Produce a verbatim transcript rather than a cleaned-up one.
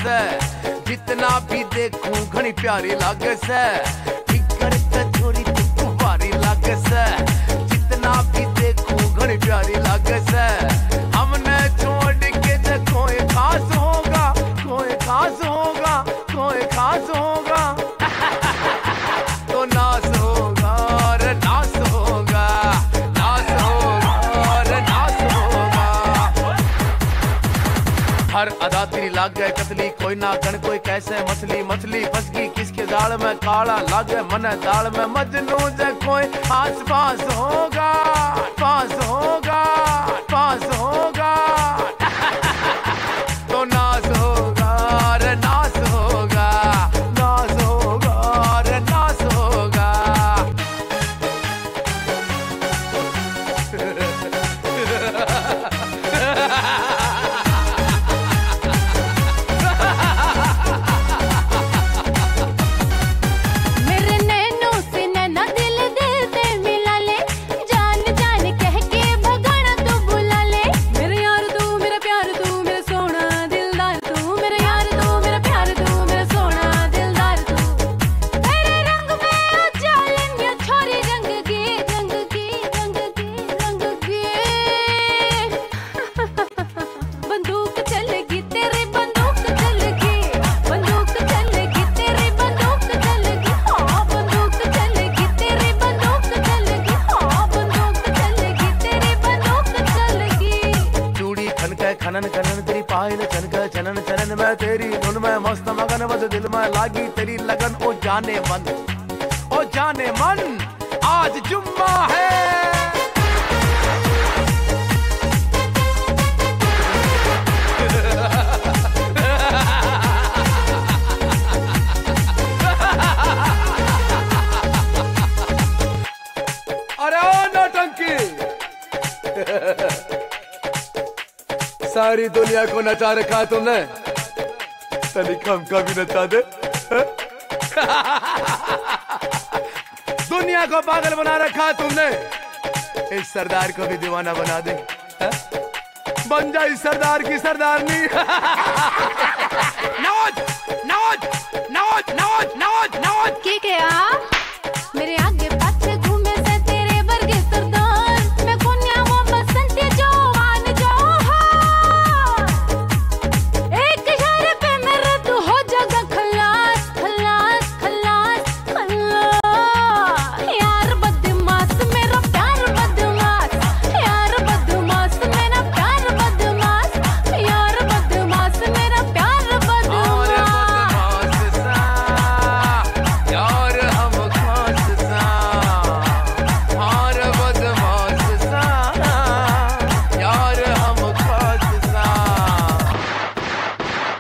से, जितना भी देखूं घनी प्यारी लागे से, फिकर ते छोरी तू भारी लागे से, जितना भी देखूं घनी प्यारी लागे से। हमने छोड़ के जे कोई खास होगा, कोई खास होगा, कोई खास होगा तो नास होगा रे नास होगा, नास होगा रे नास होगा। हर अदा तेरी लाग गए कतली, कोई ना गण कोई कैसे मछली, मछली फंस गई किसके जाल में, काला लागे मन दाल में, मजनू जे कोई आस पास होगा, पास होगा, पास होगा तो नास होगा रे नास होगा, नास होगा रे नास होगा। मेरे नैनों से नैना दिल दिल से मिला ले, जान जान कह के भगाना तू बुला ले। मेरे यार तू मेरा प्यार तू मेरा सोना दिलदार तू, मेरे यार तू मेरा प्यार तू मेरा सोना दिलदार तू। तेरे रंग में उजालन या छोरी रंग की, रंग की, रंग की, रंग की बंदूक चलेगी तेरी बंदूक चलेगी, बंदूक चलेगी तेरी बंदूक चलेगी, हाँ बंदूक चलेगी तेरी बंदूक चलेगी, हाँ बंदूक चलेगी तेरी बंदूक चलेगी। चूड़ी खनके खनन खनन तेरी पायल छनके चनन चनन में, तेरी धुन में मस्त मगन बस दिल में लागी तेरी लगन। ओ जाने मन, ओ जाने मन आज जुम्मा है। अरे ओ नौटंकी सारी दुनिया को नचा रखा तुमने, तनिक हमका भी नचा दे। दुनिया को पागल बना रखा तुमने, इस सरदार को भी दीवाना बना दे। बन जा इस सरदार की सरदारनी। नौज नौज नौज नौज नौज नौज के क्या मेरे आगे